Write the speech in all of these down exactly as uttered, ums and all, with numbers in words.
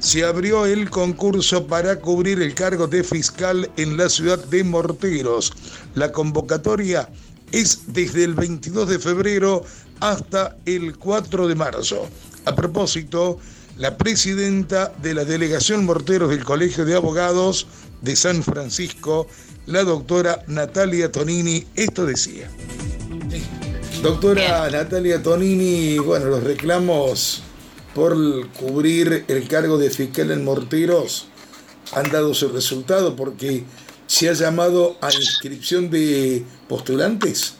se abrió el concurso para cubrir el cargo de fiscal en la ciudad de Morteros. La convocatoria es desde el veintidós de febrero hasta el cuatro de marzo. A propósito, la presidenta de la Delegación Morteros del Colegio de Abogados de San Francisco, la doctora Natalia Tonini, esto decía. Doctora Natalia Tonini, bueno, los reclamos por cubrir el cargo de fiscal en Morteros han dado su resultado porque se ha llamado a inscripción de postulantes.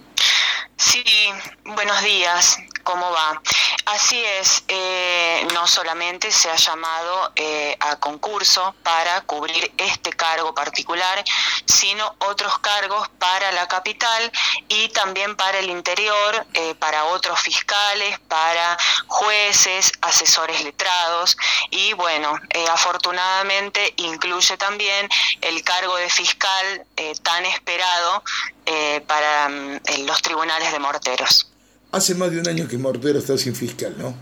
Sí, buenos días, ¿cómo va? Así es, eh, no solamente se ha llamado eh, a concurso para cubrir este cargo particular, sino otros cargos para la capital y también para el interior, eh, para otros fiscales, para jueces, asesores letrados y bueno, eh, afortunadamente incluye también el cargo de fiscal eh, tan esperado eh, para eh, los tribunales de Morteros. Hace más de un año que Morteros está sin fiscal, ¿no?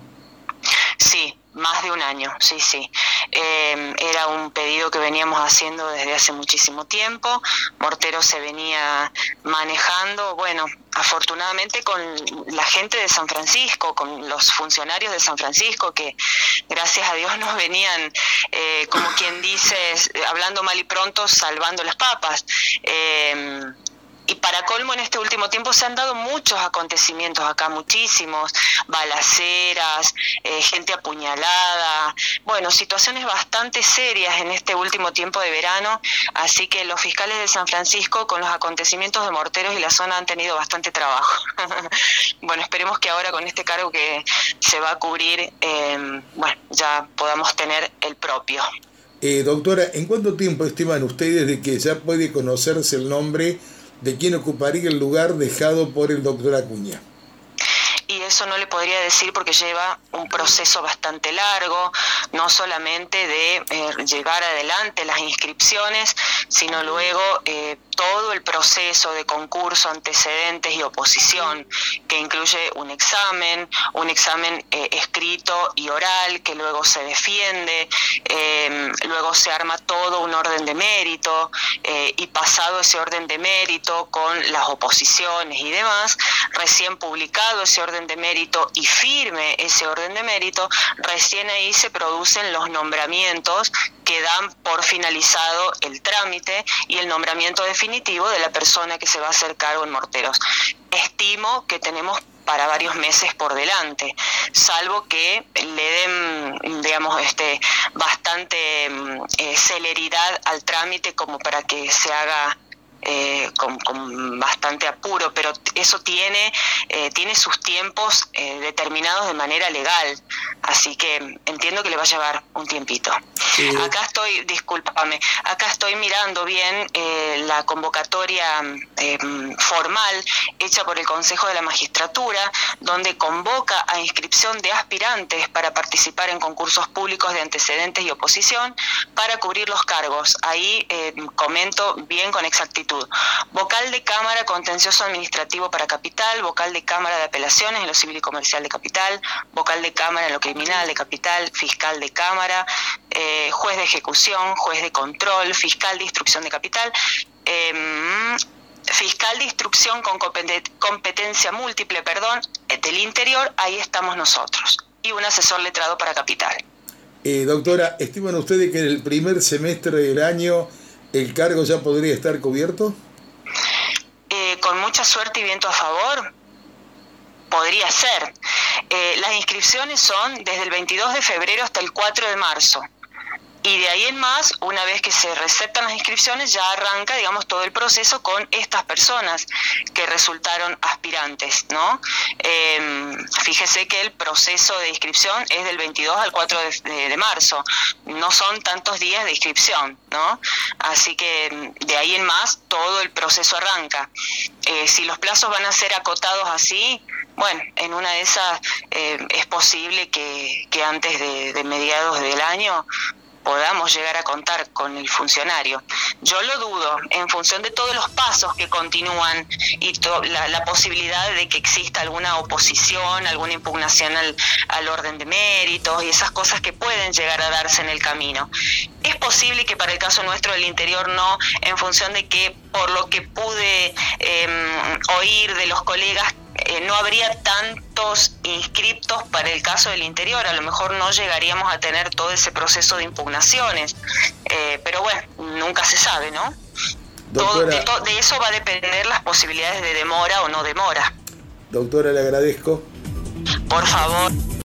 Sí, más de un año, sí, sí. Eh, era un pedido que veníamos haciendo desde hace muchísimo tiempo. Morteros se venía manejando, bueno, afortunadamente con la gente de San Francisco, con los funcionarios de San Francisco que gracias a Dios nos venían, eh, como quien dice, hablando mal y pronto, salvando las papas. Eh, Y para colmo, en este último tiempo se han dado muchos acontecimientos acá, muchísimos, balaceras, eh, gente apuñalada, bueno, situaciones bastante serias en este último tiempo de verano, así que los fiscales de San Francisco con los acontecimientos de Morteros y la zona han tenido bastante trabajo. Bueno, esperemos que ahora con este cargo que se va a cubrir, eh, bueno, ya podamos tener el propio. Eh, doctora, ¿en cuánto tiempo estiman ustedes de que ya puede conocerse el nombre de quién ocuparía el lugar dejado por el doctor Acuña? Y eso no le podría decir porque lleva un proceso bastante largo, no solamente de eh, llegar adelante las inscripciones, sino luego eh, todo el proceso de concurso, antecedentes y oposición, que incluye un examen, un examen eh, escrito y oral, que luego se defiende, eh, luego se arma todo un orden de mérito, eh, y pasado ese orden de mérito con las oposiciones y demás, recién publicado ese orden de mérito y firme ese orden de mérito, recién ahí se producen los nombramientos que dan por finalizado el trámite y el nombramiento definitivo de la persona que se va a hacer cargo en Morteros. Estimo que tenemos para varios meses por delante, salvo que le den, digamos, este, bastante eh, celeridad al trámite como para que se haga Eh, con, con bastante apuro, pero eso tiene eh, tiene sus tiempos eh, determinados de manera legal, así que entiendo que le va a llevar un tiempito. Sí. Acá estoy, discúlpame, acá estoy mirando bien eh, la convocatoria eh, formal hecha por el Consejo de la Magistratura, donde convoca a inscripción de aspirantes para participar en concursos públicos de antecedentes y oposición para cubrir los cargos. Ahí eh, comento bien con exactitud. Vocal de Cámara Contencioso Administrativo para Capital, vocal de Cámara de Apelaciones en lo Civil y Comercial de Capital, vocal de Cámara en lo Criminal de Capital, fiscal de Cámara, eh, juez de ejecución, juez de control, fiscal de instrucción de Capital, eh, fiscal de instrucción con competencia múltiple, perdón, del interior, ahí estamos nosotros, y un asesor letrado para Capital. Eh, doctora, ¿estiman ustedes que en el primer semestre del año el cargo ya podría estar cubierto? Eh, con mucha suerte y viento a favor, podría ser. Eh, las inscripciones son desde el veintidós de febrero hasta el cuatro de marzo. Y de ahí en más, una vez que se receptan las inscripciones, ya arranca, digamos, todo el proceso con estas personas que resultaron aspirantes, ¿no? Eh, fíjese que el proceso de inscripción es del veintidós al cuatro de, de, de marzo. No son tantos días de inscripción, ¿no? Así que de ahí en más, todo el proceso arranca. Eh, si los plazos van a ser acotados así, bueno, en una de esas eh, es posible que, que antes de, de mediados del año podamos llegar a contar con el funcionario. Yo lo dudo, en función de todos los pasos que continúan y to- la, la posibilidad de que exista alguna oposición, alguna impugnación al, al orden de méritos y esas cosas que pueden llegar a darse en el camino. Es posible que para el caso nuestro del interior no, en función de que por lo que pude eh, oír de los colegas, Eh, no habría tantos inscriptos para el caso del interior, a lo mejor no llegaríamos a tener todo ese proceso de impugnaciones, eh, pero bueno, nunca se sabe, ¿no? Todo, de, to, de eso va a depender las posibilidades de demora o no demora. Doctora, le agradezco. Por favor.